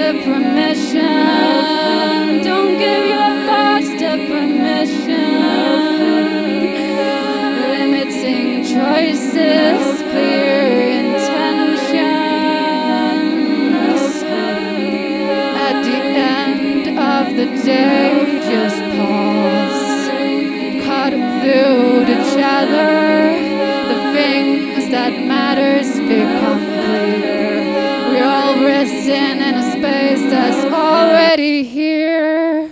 to permission. Don't give your thoughts to permission. Limiting choices, clear intentions. At the end of the day, just pause. Cut through the chatter. The things that matters become clear. We're all resting in a space that's already here.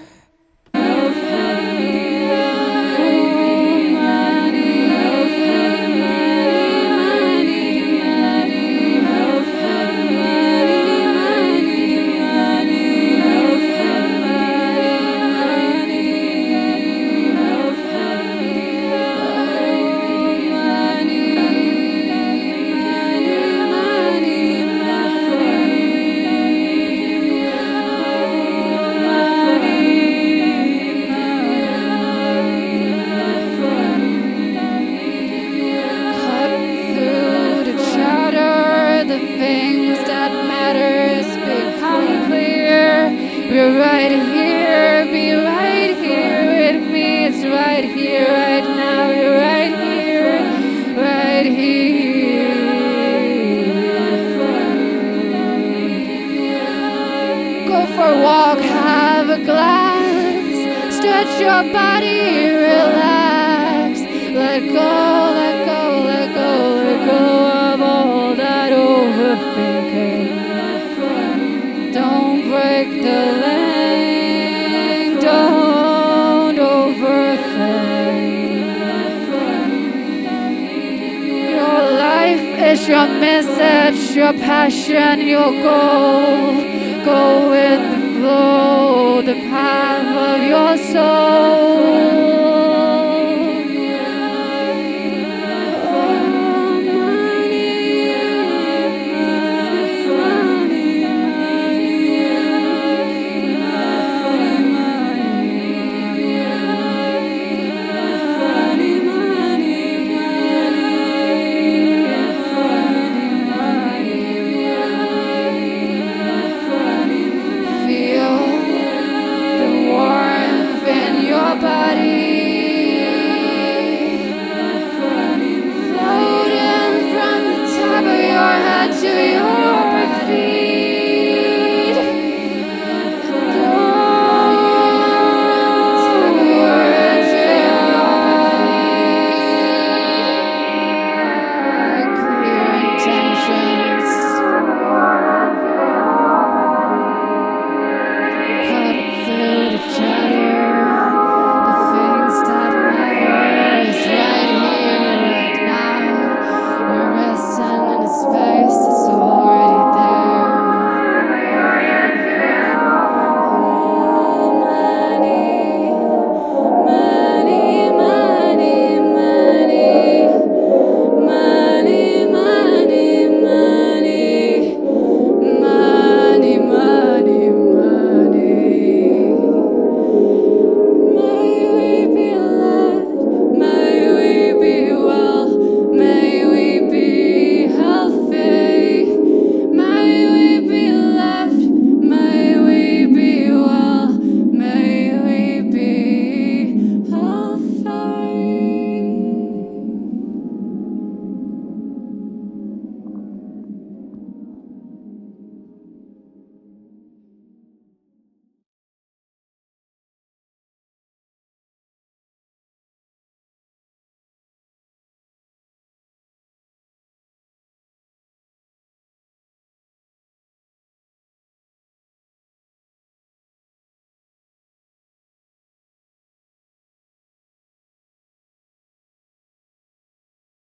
We're right here, be right here with me. It's right here, right now. You're right here, right here. Go for a walk, have a glass. Stretch your body, relax. Let go, let go, let go, let go of all that overthinking. Don't break the link, don't overthink. Your life is your message, your passion, your goal. Go with the flow, the path of your soul. To